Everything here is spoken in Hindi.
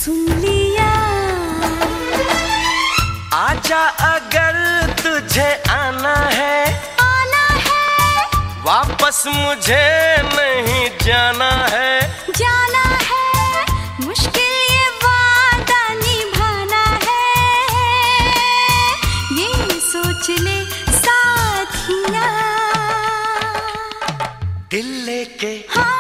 सुन लिया। आजा अगर तुझे आना है वापस मुझे नहीं जाना है। जाना है मुश्किल ये वादा निभाना है, ये सोच ले साथिया। दिल लेके हाँ